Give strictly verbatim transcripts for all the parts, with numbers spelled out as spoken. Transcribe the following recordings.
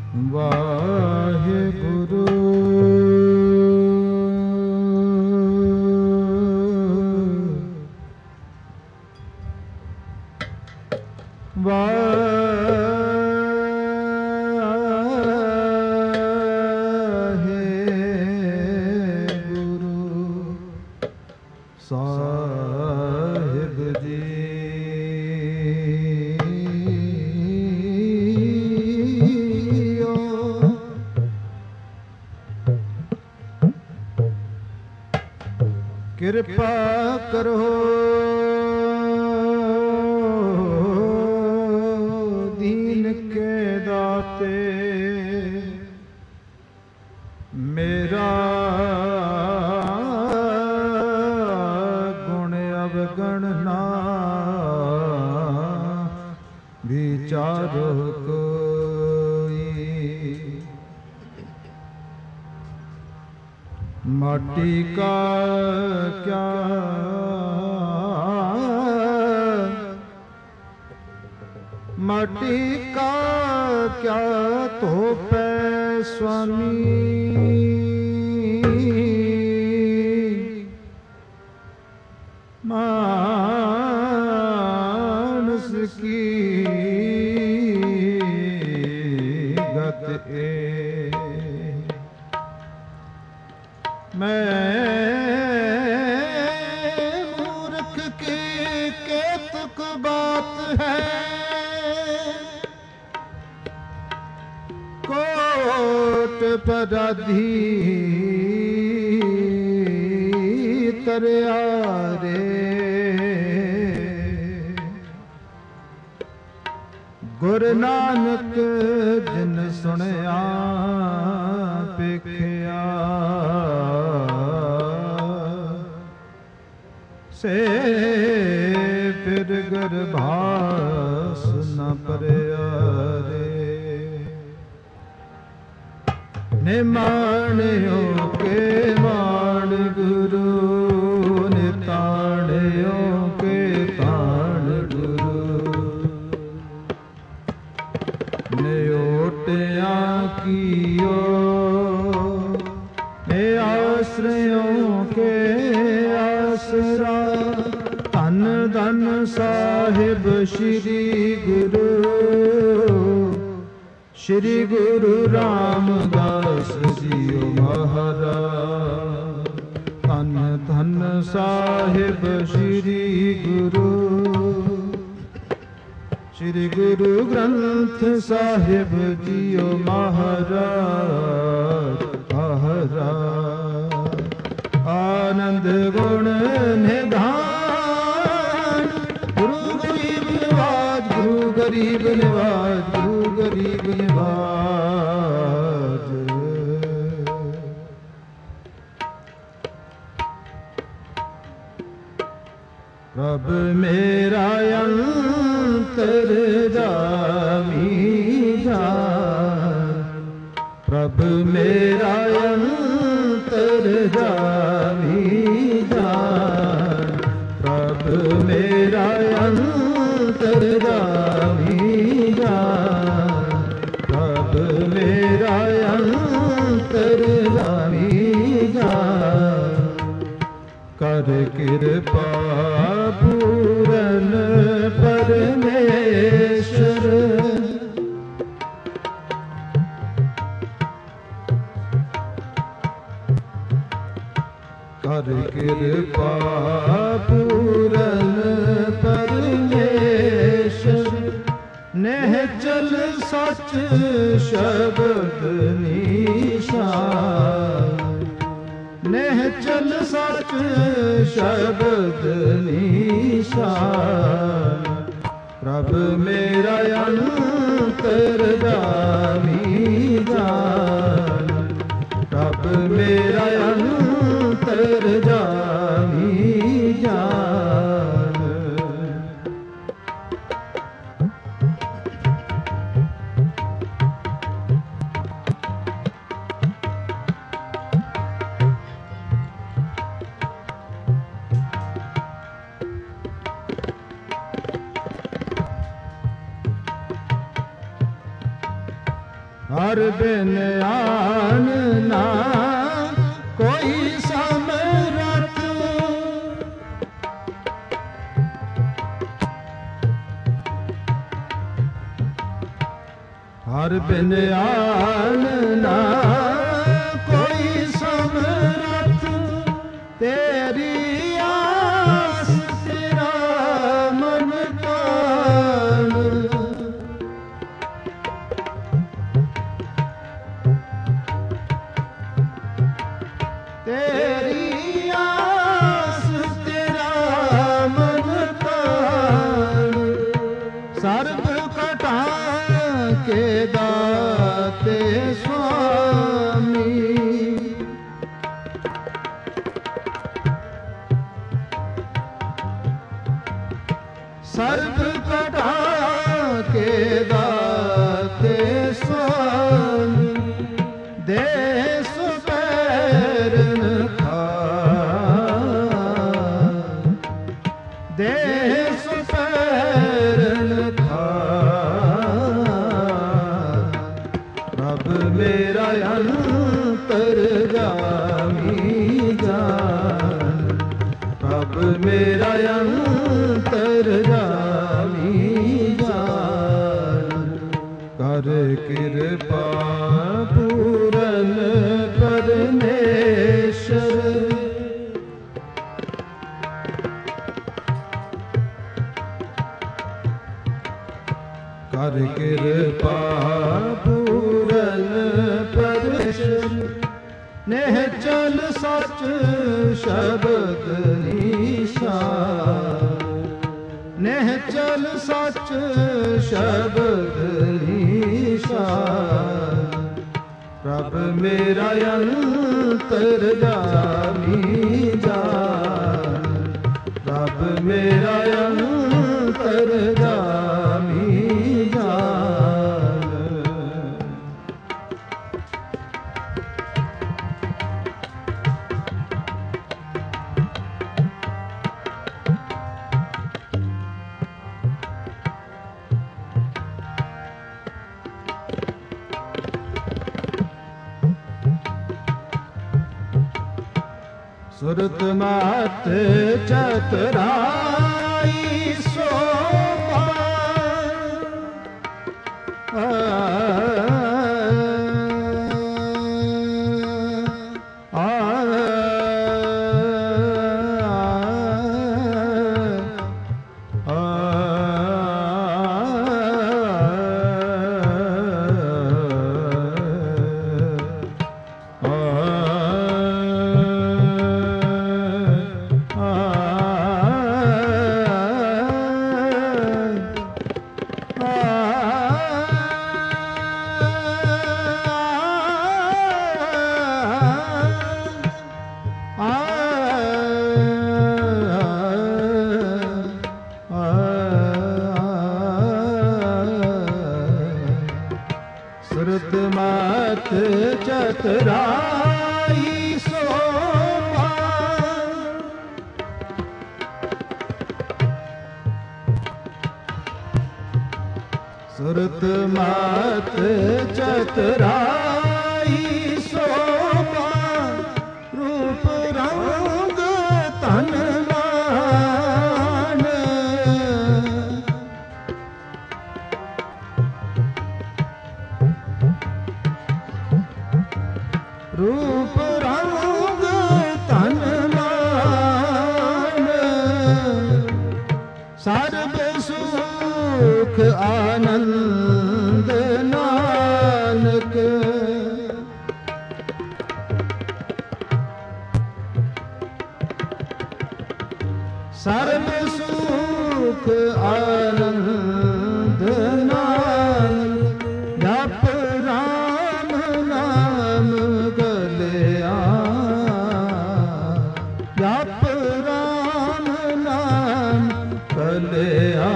वाहेगुरु कृपा करो दीन के दाते मेरा गुण अवगणना विचारो माटी का क्या माटी का क्या तो पे स्वामी मानस की गत ए मैं मूर्ख की केतुक बात है कोट पराधी तरया रे गुरु नानक जिन सुनया पेखिया से फिर गर्भास न परयारे निमाणियों के मान गुरु निताणियों के ताण गुरु न्योटिया कियो ने आश्रयों के आसरा धन धन साहिब श्री गुरु श्री गुरु रामदास जियो महाराज धन धन साहिब श्री गुरु श्री गुरु ग्रंथ साहिब जियो महाराज महाराज आनंद गुण निधान गुरु गरीब निवाज गुरु गरीब निवाज गुरु गरीब निवाज रब मेरा अंतर्यामी जान प्रभु मेरा अंतर्यामी जान प्रभु मेरा अंतर्यामी जान प्रभु मेरा अंतर्यामी जान कर कृपा पूरन परमेश्वर कर कृपा पूरन परमेश्वर नेह चल सच शब्द निशान नेह चल सच शब्द निशान प्रभु मेरा अंतर्यामी जान प्रभु मेरा अंतर्यामी जान ਹਰ ਬਿਨ ਆਨ ਨਾ ਕੋਈ ਸਮਰਥ। ਹਰ ਬਿਨ ਆਨ ਨਾ ਕੋਈ ਸਮਰਥ। ਤੇਰੀ ਆਸ ਤੇਰਾ ਮਨ ਕਾਣ। ਤੇਰੀ ਆਸ ਤੇਰਾ ਮਨ ਕਾਣ। ਸਰਬ ਘਟਾ ਕੇ ਦਾਤੇ ਸੁਆਮੀ। ਸਰਬ ਘਟਾ ਕੇ ਦਾਤੇ ਸੁਆਮੀ। ਦੇ ਸੁਪੈਰਨ ਖਾਂ। ਦੇ ਸੁਪੈਰਨ ਖਾਂ। ਪ੍ਰਭ ਮੇਰਾ ਅੰਤਰ ਜਾਮੀ ਜਾਨ। ਪ੍ਰਭ ਮੇਰਾ ਅੰਤਰ ਜਾਮੀ ਜਾਨ। ਕਰ ਕਿਰਪਾ ਪੂਰਨ ਪਰਮੇਸ਼ਰ। ਕਰ ਕਿਰਪਾ ਪੂਰਨ ਪਰਮੇਸ਼ਰ। ਨਹਿ ਚਲ ਸਚ ਸ਼ਬਦ ਨਿਸ਼ਾਨ। ਨਹਿ ਚਲ ਸਚ ਸ਼ਬਦ ਨਿਸ਼ਾਨ। ਪ੍ਰਭ ਮੇਰਾ ਅੰਤਰ ਜਾਮੀ ਜਾਨ। ਪ੍ਰਭ ਮੇਰਾ ਅੰਤਰ ਜਾਮੀ ਜਾਨ। ਸੁਰਤ ਮਾਤ ਚਤੁਰਾਈ ਸੋਭਾ। ਸੁਰਤ ਮਾਤ ਚਤੁਰਾਈ ਸੋਭਾ। ਸੁਰਤ ਮਾਤ ਚਤੁਰਾਈ ਸੋਭਾ। ਰੂਪ ਰੰਗ ਤਨ ਮਾਨ। ਰੂਪ ਰੰਗ ਤਨ ਮਾਨ। ਸਰਬ ਸੁਖ ਆਨੰਦ ਨਾਨਕ। ਸਰਬ ਸੁਖ ਆਨੰਦ ਨਾਨਕ। ਜਪ ਰਾਮ ਨਾਮ ਗਲਿਆ। ਜਪ ਰਾਮ ਨਾਮ ਗਲਿਆ।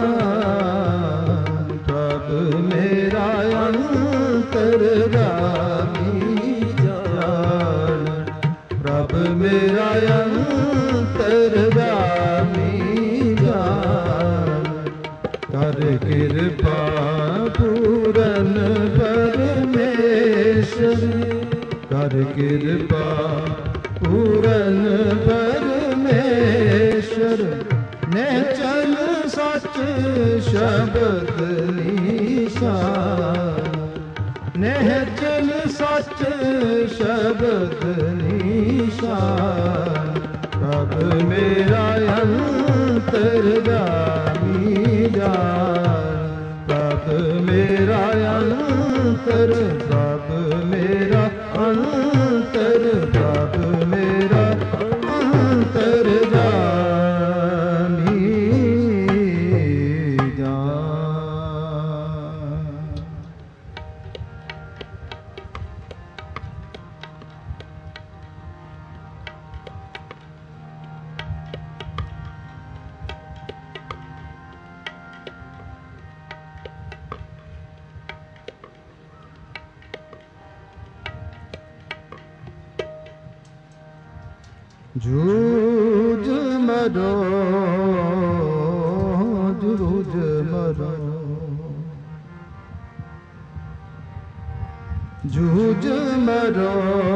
ਪ੍ਰਭ ਮੇਰਾ ਅੰਤਰ ਜਾਮੀ ਜਾਨ। ਪ੍ਰਭ ਮੇਰਾ ਅੰਤਰ ਜਾਮੀ ਜਾਨ। ਕਰ ਕਿਰਪਾ ਪੂਰਨ ਪਰ हर कृपा पूरन परमेश्वर ने चल सच शब्द निशान नेह चल सच शब्द निशान प्रभ मेरा अंतर्यामी जान प्रभ मेरा अंतर प्रभ मेरा अंतर प्रभ मेरा अंतर जामी जान। जूझ मरो जूझ मरो जूझ मरो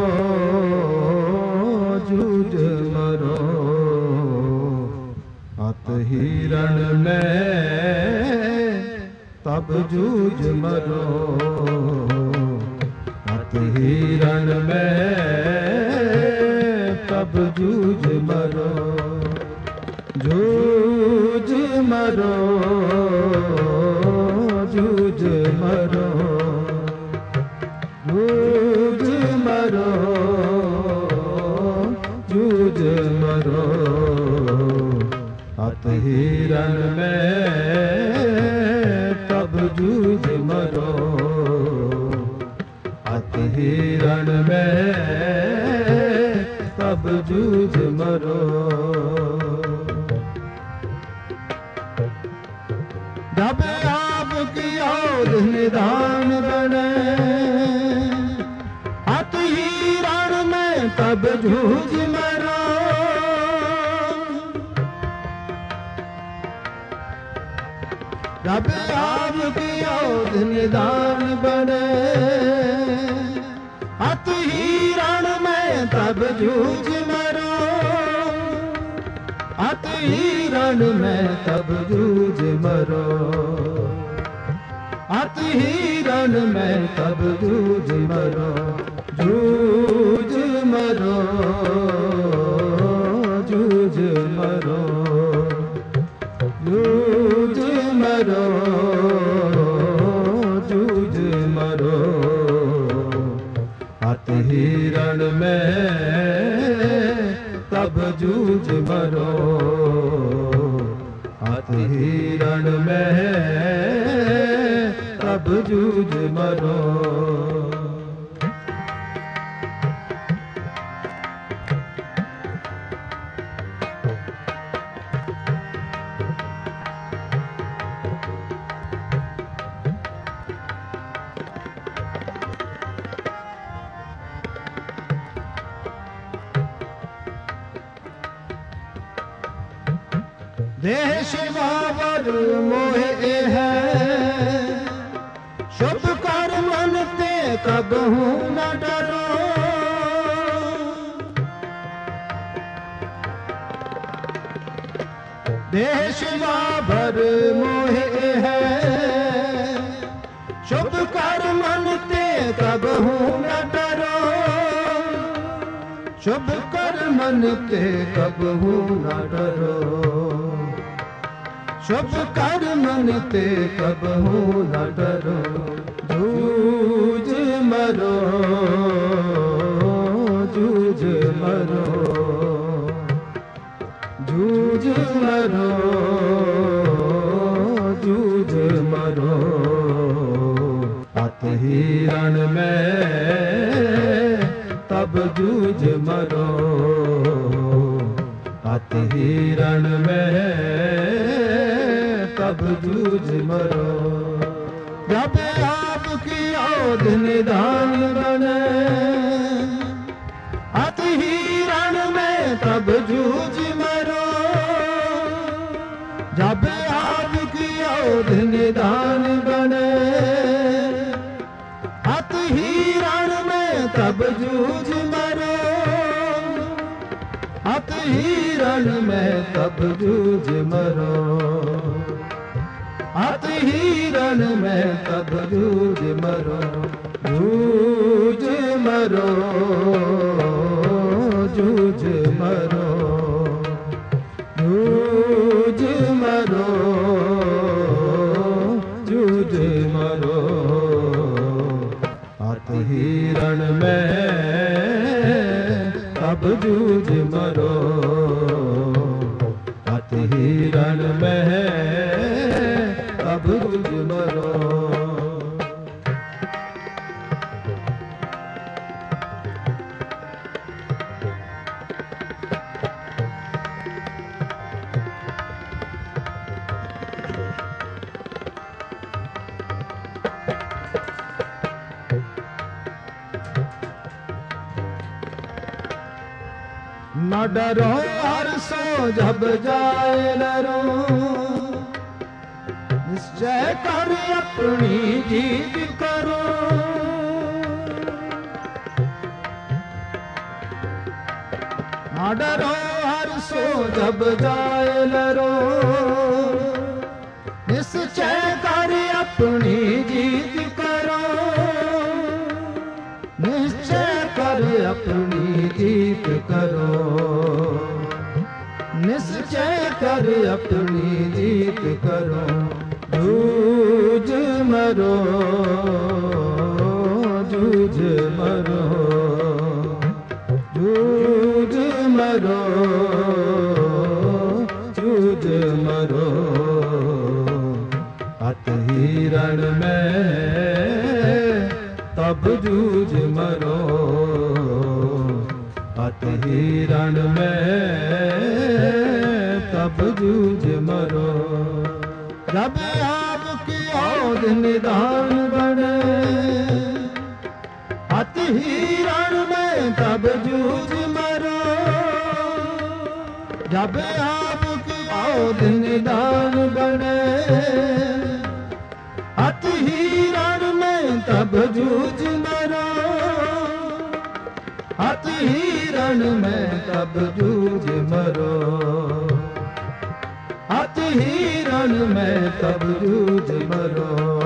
जूझ मरो अत हिरण में तब जूझ मरो अत हिरण में तब जूझ मरो जूझ मरो जूझ मरो जूझ मरो जूझ मरो अत हिरण में तब जूझ मरो अत हिरण में तब जूझ मरो। जब आपकी ओर निदान बने अत हिरण में तब जूझ मरो जब आपकी ओर निदान बने अत हिरण में तब जूझ मरो अत हिरण में तब जूझ मरो अत हिरण में तब जूझ मरो जूझ मरो जूझ मरो जूझ मरो जूझ मरो अत हिरण में तब जूझ मरो अत हिरण में तब जूझ मरो। देश बाबर मोहे है शुभ कर मन ते कबहू न डरो देश बाबर मोहे है शुभ कर मन ते कबहू न डरो शुभ कर मन ते कबहू न डरो शुभ कर मन ते कबहू न डरो जूझ मरो जूझ मरो जूझ मरो जूझ मरो अत हिरण में तब जूझ मरो अत हिरण में तब जूझ मरो। जब आपकी ओर निदान बने अत हिरण में तब जूझ मरो जब आपकी ओर निदान बने अत हिरण में तब जूझ मरो, अत हिरण में तब जूझ मरो, अत हिरण में तब जूझ मरो, जूझ मरो, जूझ मरो, जूझ मरो, जूझ मरो, अत हिरण में तब जूझ मरो, अत हिरण में तब जूझ मरो। न डरो हर्षो जब जाए डरो, निश्चय कर अपनी जीत करो, न डरो हर्षो जब जाए डरो, निश्चय कर अपनी जीत करो, निश्चय कर अपनी जीत करो, निश्चय कर अपनी जीत करो, जूझ मरो, जूझ मरो, जूझ मरो, जूझ मरो, अत हिरण में तब जूझ मरो, अत हिरण में तब जूझ मरो। जब आपकी औध निदान बने, अत हिरण में तब जूझ मरो, जब आपकी औध निदान बने, अत हिरण में तब जूझ मरो, अत हिरण में तब जूझ मरो, अत हिरण में तब जूझ मरो,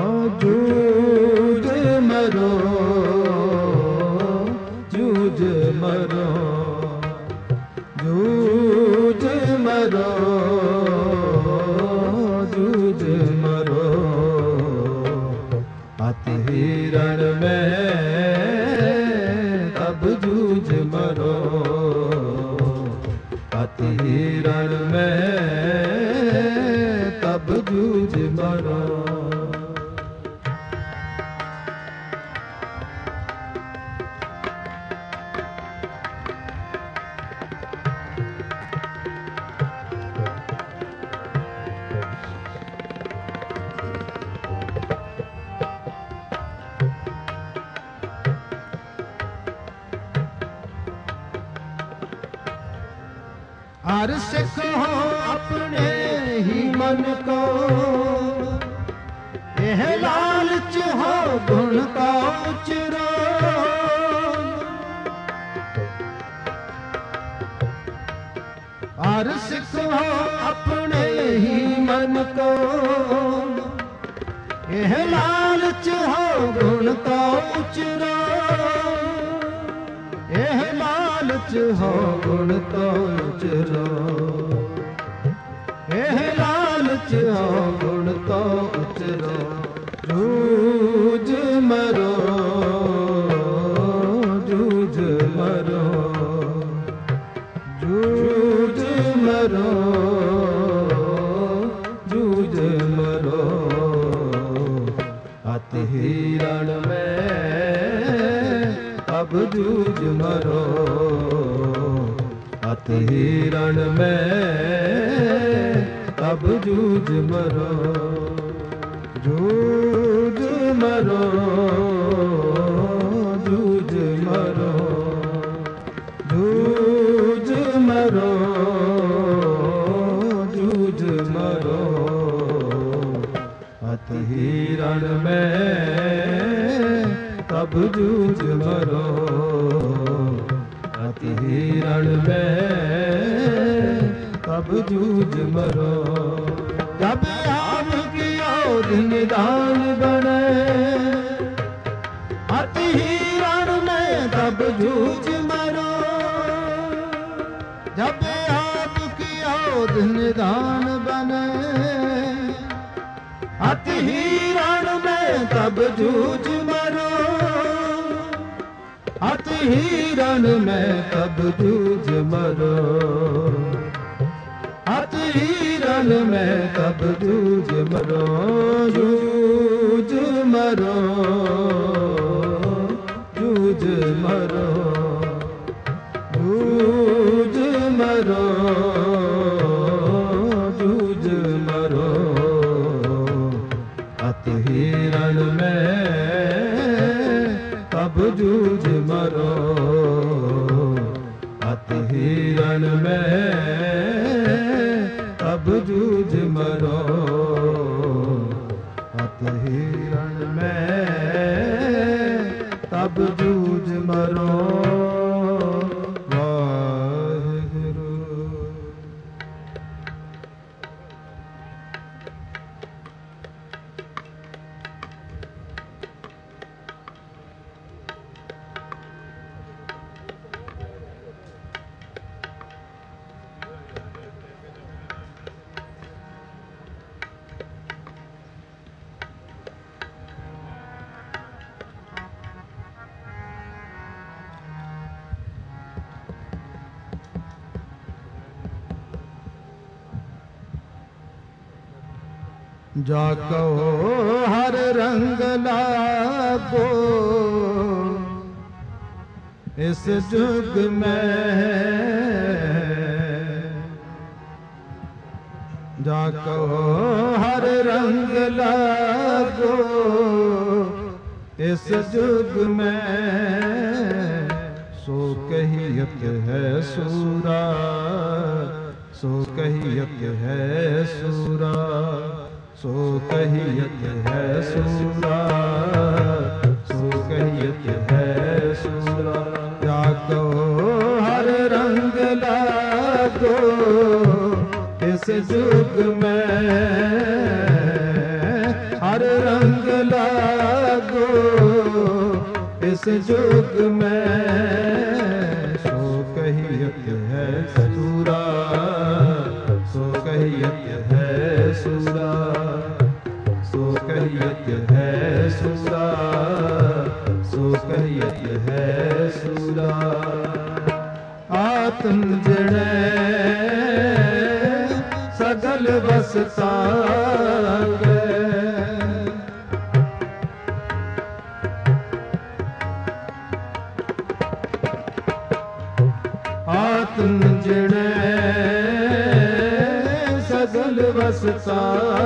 जूझ मरो, जूझ मरो, जूझ मरो, जूझ मरो, अत हिरण में तब जूझ मरो, अत हिरण में तब जूझ मरो। हर सिख हो अपने ही मन को, यह लालच हो गुण का उचरो, हर सिख हो अपने ही मन को, यह लालच हो गुण का उचरो, यह लालच हो गुण तो उचरो, यह लालच हो गुण तो उचरो, जूझ मरो, जूझ मरो, जूझ मरो, जूझ मरो, अत हिरण में तब जूझ मरो, अत हिरण में तब जूझ मरो, जूझ मरो, जूझ मरो, जूझ मरो, जूझ मरो, अत हिरण में तब जूझ मरो अति रण में तब जूझ मरो। जब आपकी ओर निदान बने अति रण में तब जूझ मरो। जब आपकी ओर निदान बने अति रण में तब जूझ मरो। अति रण में तब जूझ मरो। अति रण में तब जूझ मरो। जूझ मरो जूझ मरो जूझ मरो जूझ मरो। अति रण में तब जूझ मरो। अति रण में तब जूझ मरो। अति रण में तब जूझ मरो। वाहिगुरु। जाको हर रंग लागो इस जुग में। जाको हर रंग लागो इस जुग में। सो कहियत है सूरा सो कहियत है सूरा। सो कहियत है सूरा सो कहियत है सूरा। जागो हर रंग लागो इस जुग में। हर रंग लागो इस जुग में। सो कहियत है सूरा सो कहियत है सूरा। सो कहियत है सूरा सो कहियत है सूरा। आत्म जड़े सगल बसता आत्म जड़े सगल बसता।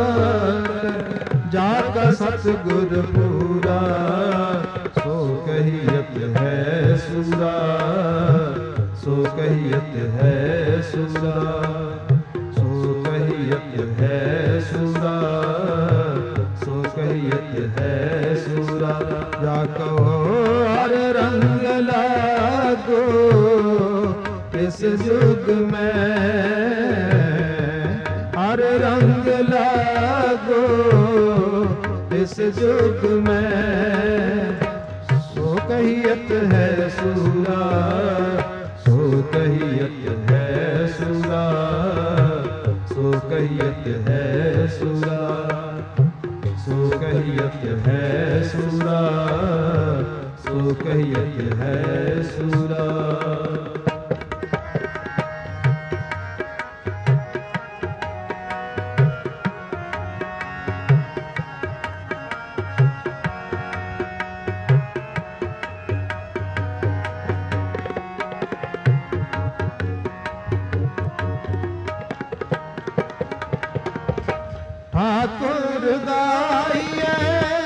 जाका सतगुर पूरा सो कहियत है सूरा सो कहियत है सूरा। सो कहियत है सूरा सो कहियत है सूरा। जाको हर रंग लागो इस जुग में। हर रंग लागो इस जुग में। सो कहियत है सूरा सो कहियत है सूरा सो कहियत है सूरा। सो कहियत है सूरा सो कहियत है सूरा। ठाकुर गाइए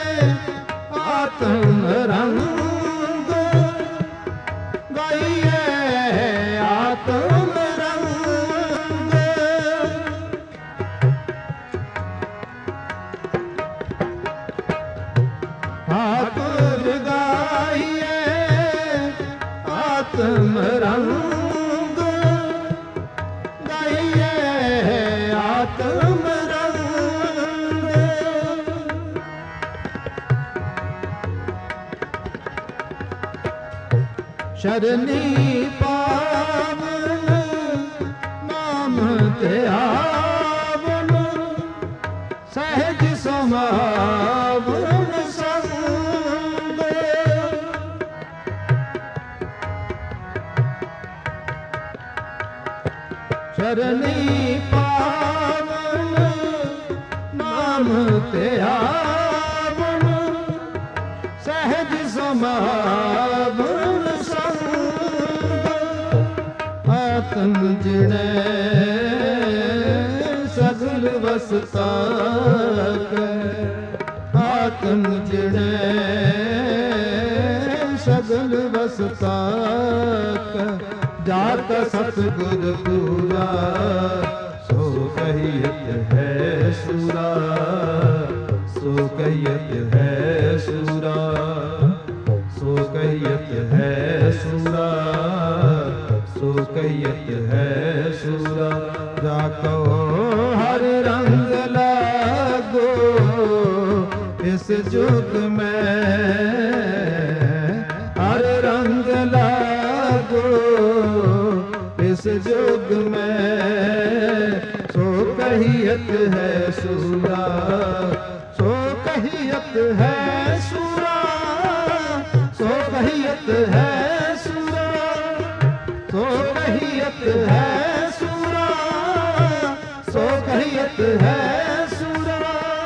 आत्म रंग गाइए ਆਤਮ ਰੰਗ ਗਾਈਏ ਆਤਮ ਰੰਗ ਸ਼ਰਨੀ ਪਾਵਨ ਨਾਮ ਤੇ ਆਵਨ ਸਹਿਜ ਸਮਾਵਨ ਸੰਗ ਸ਼ਰਨੀ ਪਾਵਨ ਨਾਮ ਤੇ ਆਵਨ ਸਹਿਜ ਸਮਾਵਨ ਸੰਗ ਆਤਮ ਜਿਣੈ ਸਗਲ ਵਸਤਾ ਆਤਮ ਜਿਣੈ ਸਗਲ ਵਸਤਾ ਜਾਤ ਸਤਿਗੁਰ ਪੂਰਾ ਸੋ ਕਹੀਤ ਹੈ ਸੂਰਾ ਸੋ ਕਹੀਤ ਹੈ ਸੂਰਾ ਸੋ ਕਹੀਤ ਹੈ ਸੂਰਾ ਸੋ ਕਹੀਤ ਹੈ ਸੂਰਾ ਜਾ ਕੋ ਹਰ ਰੰਗ ਲਾਗੋ ਇਸ ਜੁਗ ਮੈਂ ਹਰ ਰੰਗ ਲਾਗੋ ਇਸ ਜੁਗ ਮੈਂ ਸੋ ਕਹੀਤ ਹੈ ਸੂਰਾ ਸੋ ਕਹੀਤ ਹੈ ਸੂਰਾ ਸੋ ਕਹੀਤ ਹੈ ਸੂਰਾ ਸੋ ਕਹੀਤ ਹੈ ਸੂਰਾ ਸੋ ਕਹੀਤ ਹੈ ਸੂਰਾ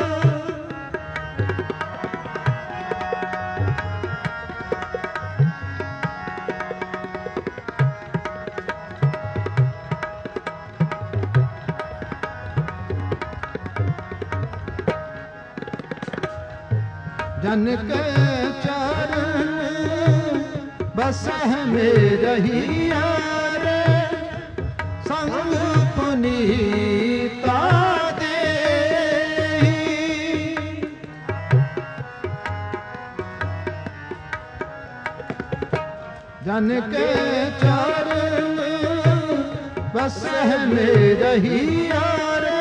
जन के चरण बसह में रहिया रे संग पुनीता दे जन के चरण बसह में रहिया रे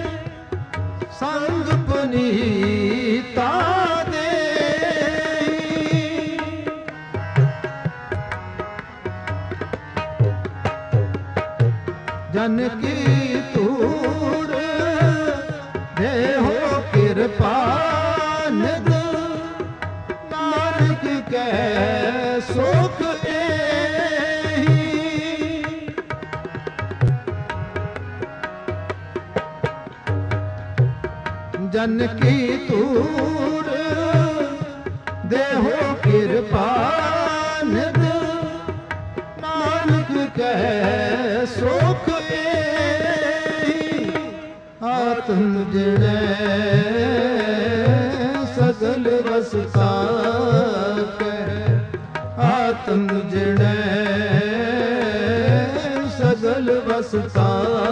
संग पुनीता जन की तूर देहो कृपा निध नानक कै सुख एही जन की तूर देहो कृपा निध नानक कै सुख आत्म जिणै सगल वसता आत्म जिणै सगल वसता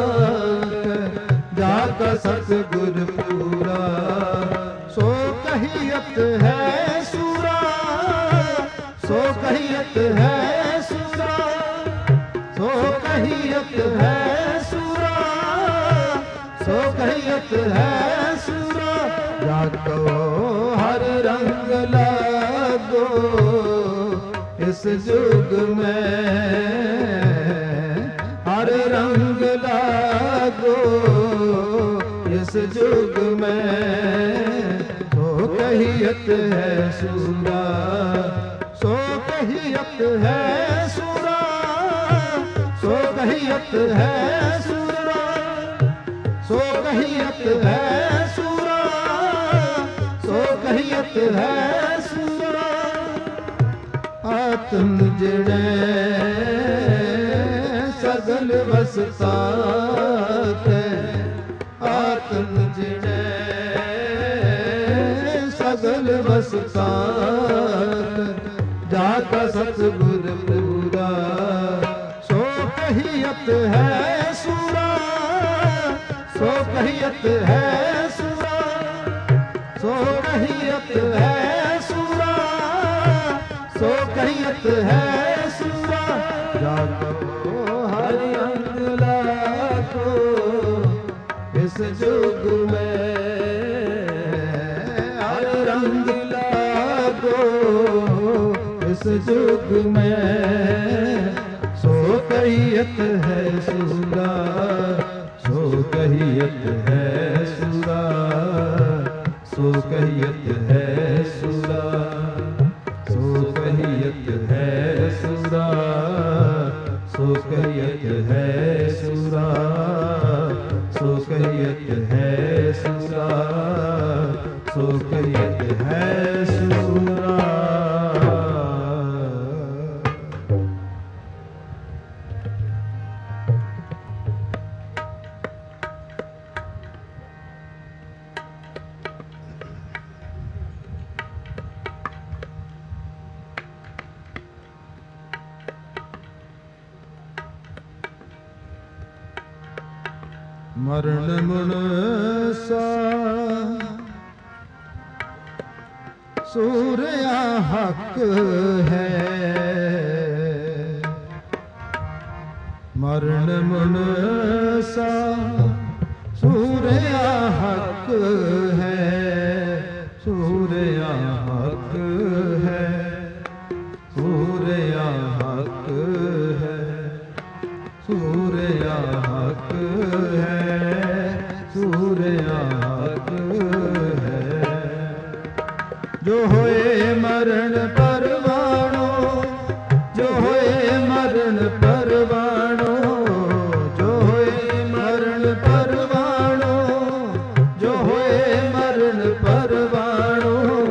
जाका सतगुर पूरा सो कहियत है सूरा सो कहियत है सूरा सो कहियत है सूरा सो कहियत है सूरा जाको हर रंग लागो इस जुग में हर रंग लागो इस जुग में सो कहियत है सूरा सो कहियत है सूरा सो कहियत है सूरा सो कहियत है सूरा सो कहियत है सूरा आत्म जिणै सगल वसता आत्म जिणै सगल वसता जाका सतगुर पूरा सो कहियत है सूरा सो कहियत है सूरा सो कहियत है सूरा सो कहियत है सूरा इस जुग में सो कहियत है सूरा, सो कहियत है सूरा, सो कहियत है सूरा, सो कहियत है सूरा, सो कहियत है सूरा, सो कहियत है सूरा, सो कहियत है सूरा। मरण मुन सा सूर्या हक है, मरण मुन सा सूर्या हक है, सूर्या हक है, सूर्या हक है, सूर्या हक है, सूर्या हक है। जो होए मरण परवाणो, जो होए मरण परवाणो, जो होए मरण परवाणो, जो होए मरण परवाणो,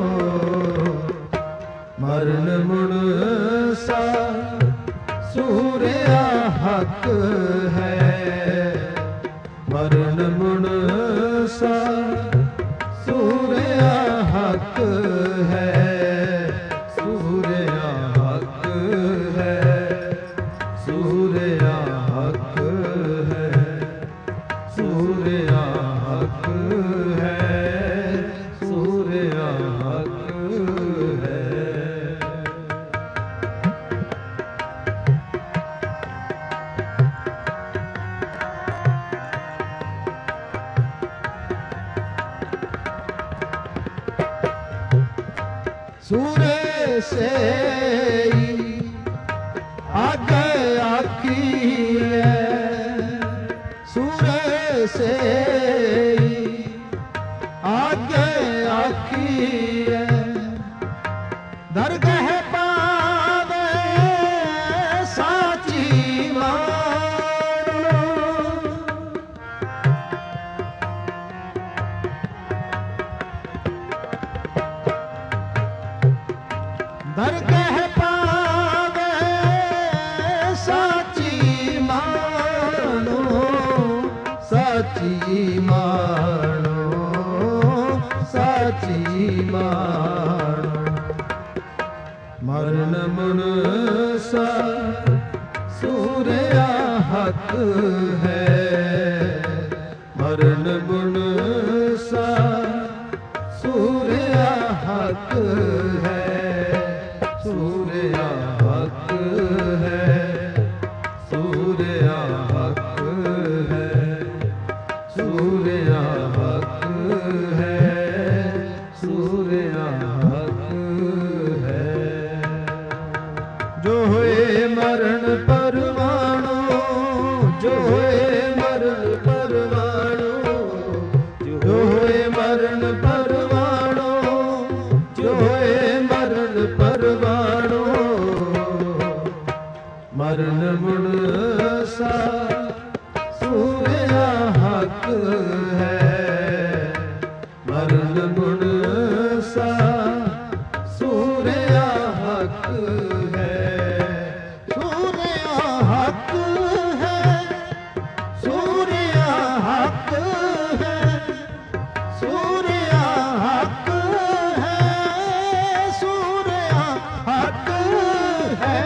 मरण मुण सा सूर्या हक है, मरण मुण सा सूर्या हक है, सूर्या हक है, सूर्या हक है, सूर्या हक है, सूर्या हक है। सूरे से आगे आखिए, सूरे से आगे आखिए, दरगाह पावे साची मानो, दरगाह पावे साची मानो, साची मानो, साची मानो। मरण मुन सा सूर्या हक है, मरण मुन सा सूर्या हक है, सूर्या हक है, सूर्या हक है, सूर्या हक है, सूर्या हक है। जो होए मरण परवाणो, जो होए मरण परवाणो, जो होए मरण परवाणो, जो होए मरण परवाणो, मरण मुण सा सूर्या हक है, मरण मुण सा सूर्या हक है, सूर्या हक है, सूर्या हक है, सूर्या हक है, सूर्या हक है।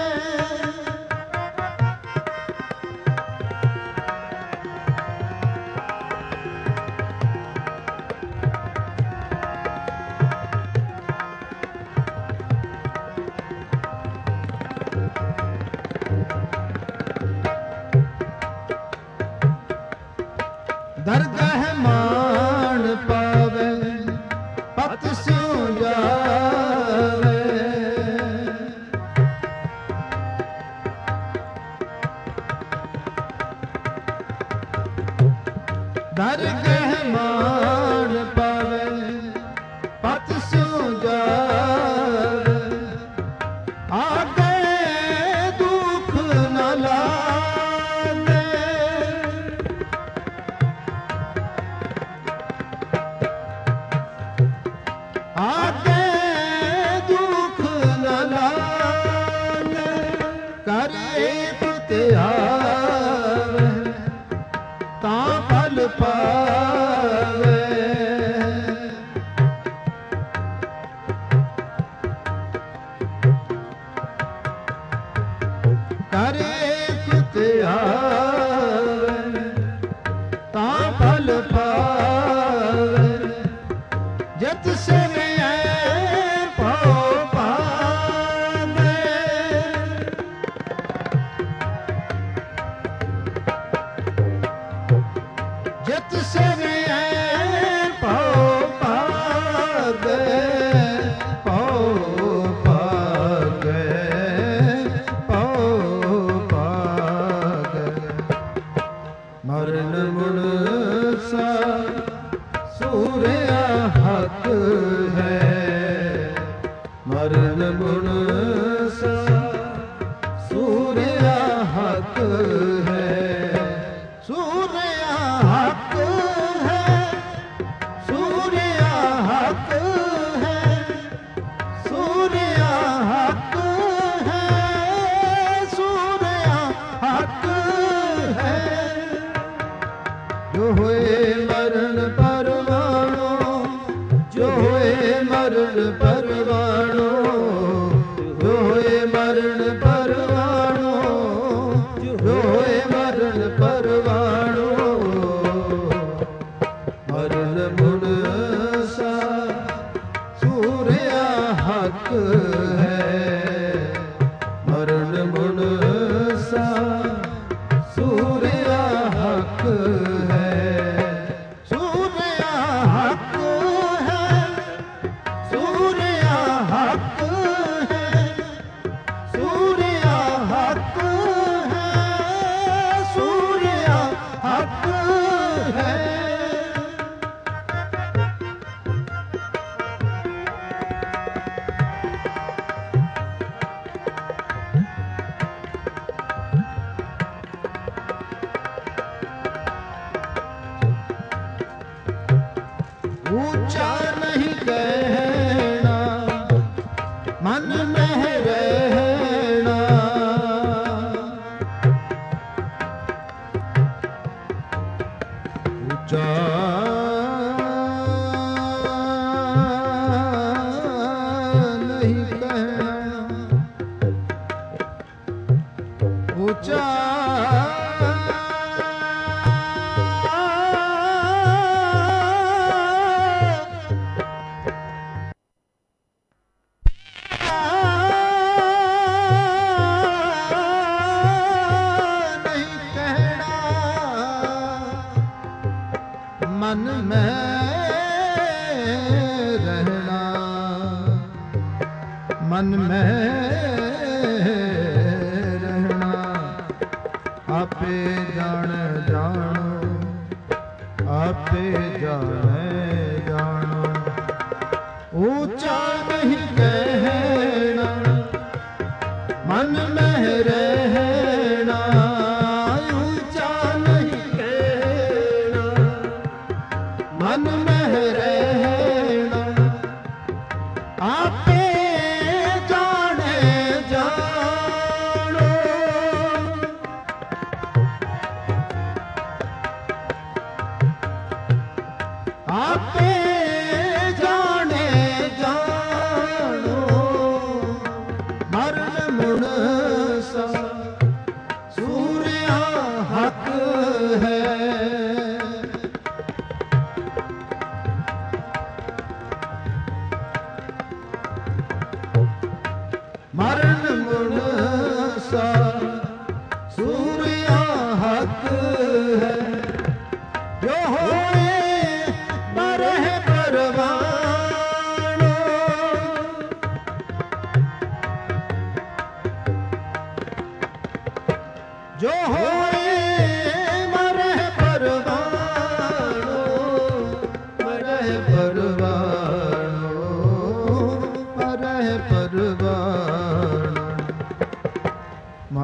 दरगाह मान पावे पत स्यों जावे, ਦਰਗਹ ਮਾਨ ਪਾਵੇ ਪਤ ਸਿਉ ਜਾਵੇ ਆਗੇ ਦੁਖ ਨ ਲਾਗੇ ਆਗੇ ਦੁਖ ਨ ਲਾਗੇ ਕਰ ਏਕ ਆਵੇ ਤਾਂ ਫਲ ਪਾਵੇ ਕਰੇ ਕਿਤ ਆਵੇ ਤਾਂ ਫਲ ਪਾਵੇ ਜਿਤ ਸੇਵਿਐ ਭਉ ਪਾਵੇ ਜਿਤ ਸੇਵਿਐ ਭਉ ਪਾਵੇ ਭਉ ਪਾਵੇ ਭਉ ਪਾਵੇ ਮਰਨ ਮੁਨਸਾ ਸੂਰਿਆ ਹੱਕ ਹੈ ਮਰਨ ਮੁਨਸਾ ਸੂਰਿਆ ਹੱਕ ਹੈ ਸੂਰਿਆ ਹੱਕ ਹੈ ਸੂਰਿਆ ਹੱਕ ਹੈ ਸੂਰਿਆ ਹੱਕ ਹੈ ਸੂਰਿਆ ਹੱਕ ਹੈ ਜੋ ਹੋਏ ਮਰਨ ਪਰਵਾਣੋ ਜੋ ਹੋਏ ਮਰਨ ਪਰਵਾਣੋ ਜੋ ਹੋਏ ਮਰਨ ਪਰਵਾਣੋ ਜੋ ਹੋਏ ਮਰਨ ਪਰਵਾਣੋ ਮਰਨ ਮੁਨਸਾ ਸੂਰਿਆ ਹੱਕ ਹੈ ਮਰਨ ਮੁਨਸਾ ਸੂਰਿਆ ਹੱਕ ਹੈ ਸੂਰਿਆ ਹੱਕ ਹੈ ਸੂਰਿਆ ਹੱਕ ਹੈ ਸੂਰਿਆ ਹੱਕ ਹੈ ਸੂਰਿਆ ਹੱਕ ਹੈ ऊंचा नहीं कहना मन में रहना ऊंचा नहीं कहना ऊंचा मन में रहना मन में रहना आपे जान जानो आपे जाने जानो ऊंचा नहीं कहना मन में रहना ऊंचा नहीं कहना मन में रहना आपे जाने जानो आपे जाने जानो मरण मुनसा सूर्या हक है मरण मुनसा सूर्या हक है जो होए मरह परवानो जो होए मरह परवानो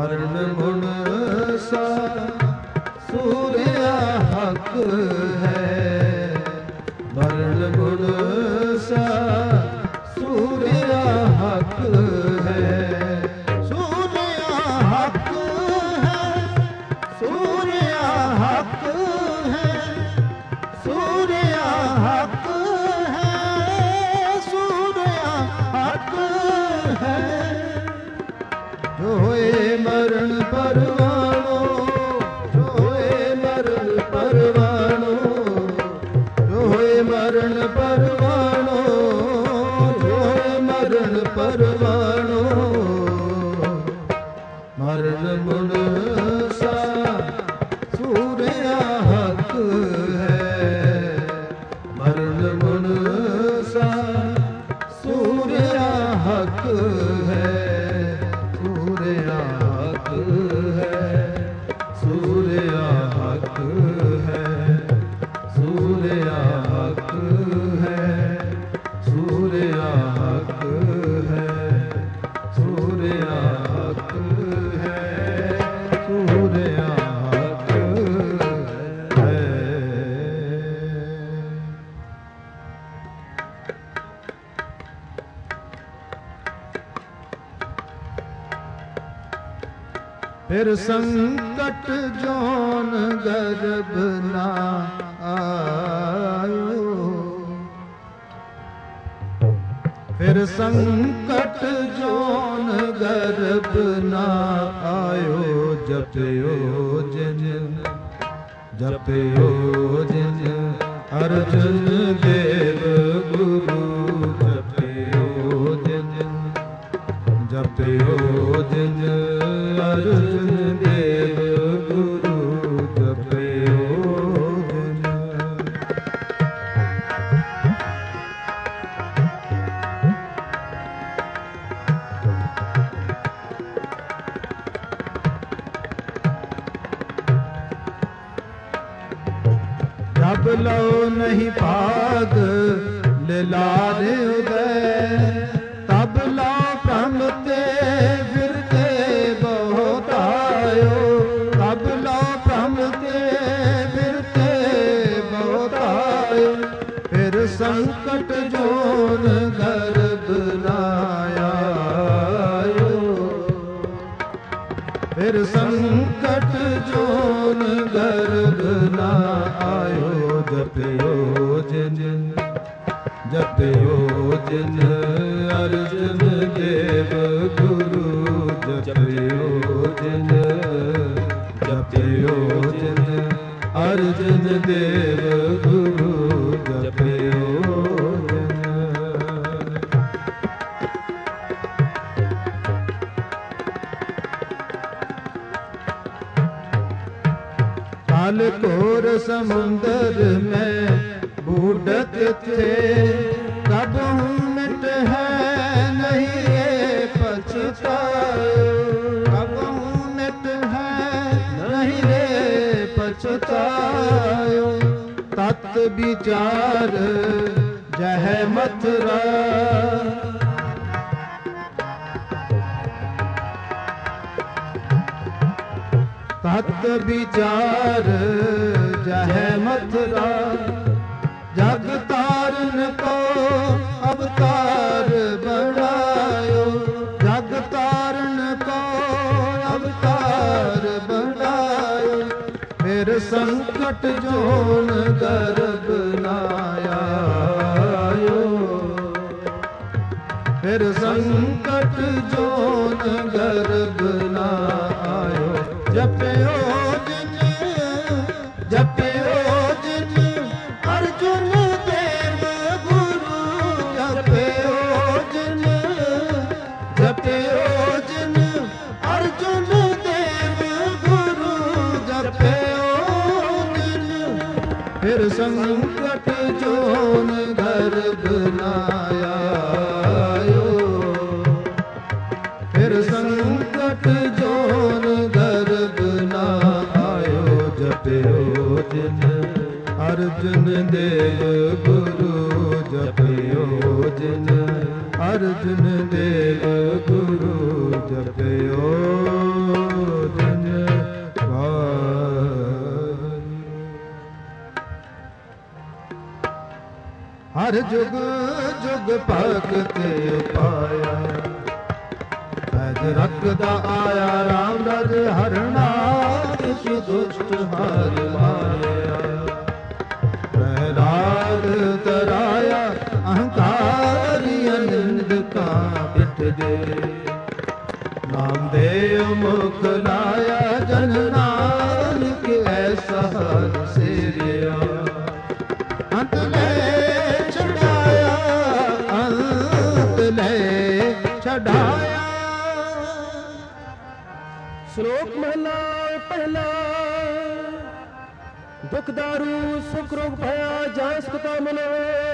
ਮਰਨ ਮੁਣ ਸਾ ਸੂਰਿਆ ਹੱਕ ਹੈ, ਮਰਨ ਮੁਣ ਸਾ ਸੂਰਿਆ ਹੱਕ ਹੈ, ਸੂਰਿਆ ਹੱਕ ਹੈ, ਸੂਰਿਆ ਹੱਕ ਹੈ, ਸੂਰਿਆ ਹੱਕ ਹੈ, ਸੂਰਿਆ ਹੱਕ ਹੈ। ਜੋ ਹੋਏ ਮਰਨ ਪਰਵਾਣੋ, ਜੋ ਹੋਏ ਮਰਨ ਪਰਵਾਣੋ, ਜੋ ਹੋਏ ਮਰਨ ਪਰਵਾਣੋ, ਜੋ ਹੋਏ ਮਰਨ ਪਰਵਾਣੋ, ਮਰਨ ਮੁਣ ਸਾ ਸੂਰਿਆ ਹੱਕ ਹੈ, ਮਰਨ ਮੁਣ ਸਾ ਸੂਰਿਆ ਹੱਕ ਹੈ, ਸੂਰਿਆ ਹੱਕ ਹੈ, ਸੂਰਿਆ ਹੱਕ ਹੈ, ਸੂਰਿਆ ਹੱਕ ਹੈ, ਸੂਰਿਆ ਹੱਕ ਹੈ, ਸੂਰਿਆ ਹੱਕ ਹੈ, ਸੂਰਿਆ ਹੱਕ ਹੈ। ਫਿਰ ਸੰਕਟ ਜੋਨ ਗਰਭ ਨਾ ਆਇਓ, ਫਿਰ ਸੰਕਟ ਜੋਨ ਗਰਭ ਨਾ ਆਇਓ, ਜਪਿਓ ਜਿਨ ਜਪਿਓ ਜਿਨ ਅਰਜਨ ਦੇਵ ਗੁਰੂ, ਜਪਿਓ ਜਿਨ ਜਪਿਓ ਜਿਨ ਅਰਜਨ ਦੇਵ ਗੁਰੂ, ਜਪਿਓ ਜਿਨ। ਜਬ ਲਓ ਨਹੀਂ ਭਾਗ ਲਿਲਾਰੇ ਉਦੈ, ਤਬ ਲਓ ਭ੍ਰਮ ਤੇ ਫਿਰਤੇ ਬਹੁਤ ਆਇਓ, ਤਬ ਲਓ ਭ੍ਰਮ ਤੇ ਫਿਰਤੇ ਬਹੁਤ ਆਇਓ, ਫਿਰ ਸੰਕਟ ਜੋਨ ਗਰਭ ਨਾ ਆਇਓ, ਫਿਰ ਸੰਕਟ ਜੋਨ ਗਰਭ ਨਾ ਆਇਓ, ਜਪਿਓ ਜਿਨ ਜਪਿਓ ਜਿਨ ਅਰਜਨ ਦੇਵ ਗੁਰੂ, ਜਪਿਓ ਜਿਨ ਜਪਿਓ ਜਿਨ ਅਰਜਨ ਦੇਵ ਗੁਰੂ, ਜਪਿਓ ਜਿਨ। काल घोर समुंदर में बूढ़त थे, कब मिट है नहीं ये पछतायो, कब मिट है नहीं रे पछतायो, तत् विचार जह मथुरा, तत् विचार जह मथुरा, जग तारन को अवतार बनायो, जग तारन को अवतार बनायो, फिर संकट जोन गर्भ ना आयो, फिर संकट जोन गर्भ ना आयो, जपयो जिन जपयो जिन अर्जुन देव गुरु, जपयो जिन जपयो जिन अर्जुन देव गुरु, जपयो जिन, फिर संकट जोन गर्भ ना आयो, फिर संकट जोन गर्भ ना आयो, जपयो जिन अर्जुन देव गुरु, जपयो जिन अर्जुन देव गुरु, जपयो जुग जुग भगत पाया पैद रखदा आया राम रज हरना किसी दुष्ट हार माया प्रहलाद तराया अहंकारी निंद का पिट दे नामदेव मुख लाया जन नानक ऐसा हर से रिया अंत ले छड़ाया अंत ले छड़ाया। श्लोक महला पहला दुख दारू सुख रोग भया जास कता मनो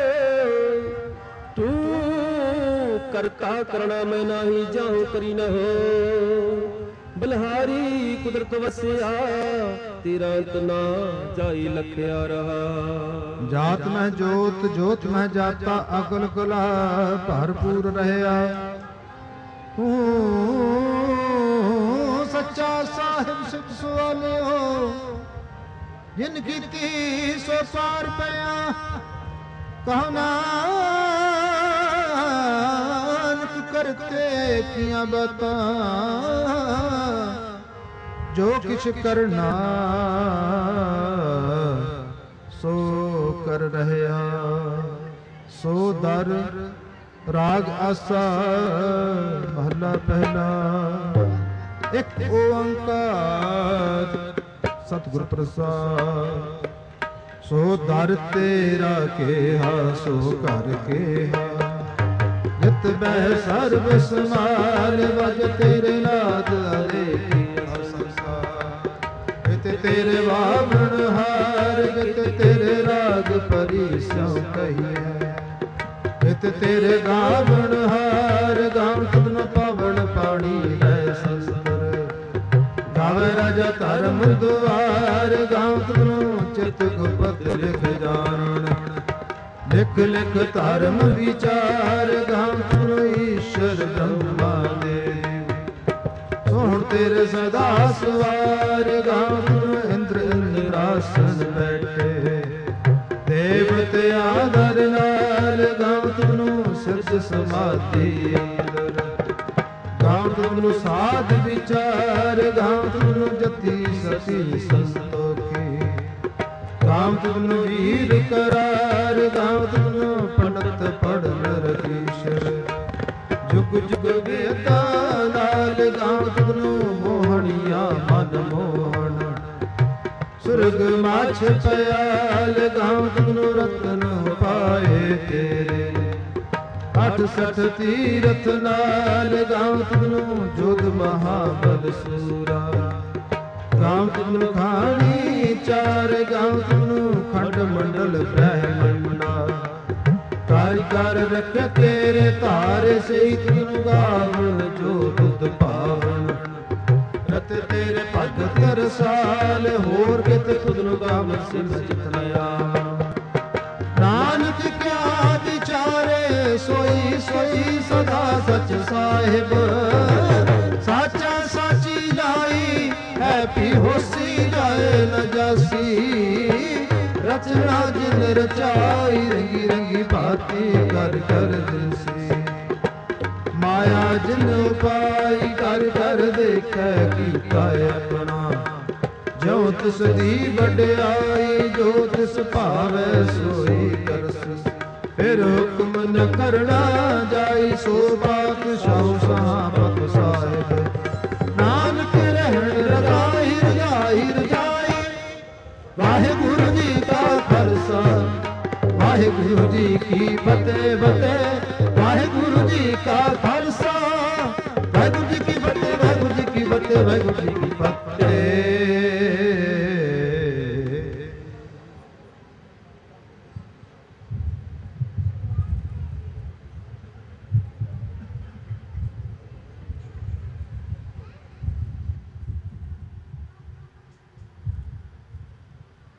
तू कर का करना मैं नाही जाऊं करी न हो बलहारी कुदरत वसिया तेरा अंत ना जाई लखया रहा। जात में जोत जोत में जाता अकल कला भरपूर रहया सच्चा साहिब सिख सुआलियो जिन कीती सो पार पया कहो नानक करते किया बता जो किछ करना सो कर रहया सो दर राग आसा महला पहला एक ओंकार सतगुर प्रसाद सो दर तेरा केहा सो कर केहा जित बह सर्व समाल वज तेरे नाद अलेखिया संसार जित तेरे वामन हार जित तेरे राग परी स्यों कहिए जित तेरे गावण हार गाव तुम पावण पाणी है संस्कर गावे राजा धर्म द्वार गाव तुम चित गुपत लिख जान लिख लिख धर्म विचार गाव तुम ईश्वर ब्रह्मा देव सोहण तेरे सदा सवार गाव तुम इंद्र इंद्रासन बैठे देवते आदर नाल गाव तुमनु सिरज समाधि अंदर गाव तुमनु साध विचार गाव तुमनु जति सती संतोखी गाव तुमनु वीर करार गाव तुमनु पंडित पढ़ नरकीशर जुग जुग वेदा नाल गाव तुमनु मोहनिया मन मोहन सुरग माछ पयाल गाँव तुमनु रतन पाए तेरे अठ सठ तीरथ नाल गाँव तुमनु जोध महाबल सूरा गाँव तुमनु खानी चार गाँव तुमनु खंड मंडल ब्रह्मंडा कार कर रख तेरे तारे से तुमनु गावन जो बुद्ध पावन रत तेरे भगत रसाल होर कित तुदनु गाम सिर चितनया नानक क्या विचारे सोई सोई सदा सच साहिब साचा साची लाई है पी होसी जाए न जासी रचना जिन रचाई रंगी रंगी भांति कर कर दिसी माया जिन उपाय कर कर देखै कीता अपना जो तिस दी वड्याई जो तिस भावै सोई करस फिर हुक्म न करना जाई सो बात शाह साहब साहिब नानक रहन रजाई रजाई रजाई वाहिगुरु जी का खालसा वाहिगुरु जी की फतेह फतेह वाहिगुरु जी का खालसा वाहिगुरु जी की फतेह वाहिगुरु जी की फतेह वाहिगुरु जी की फतेह।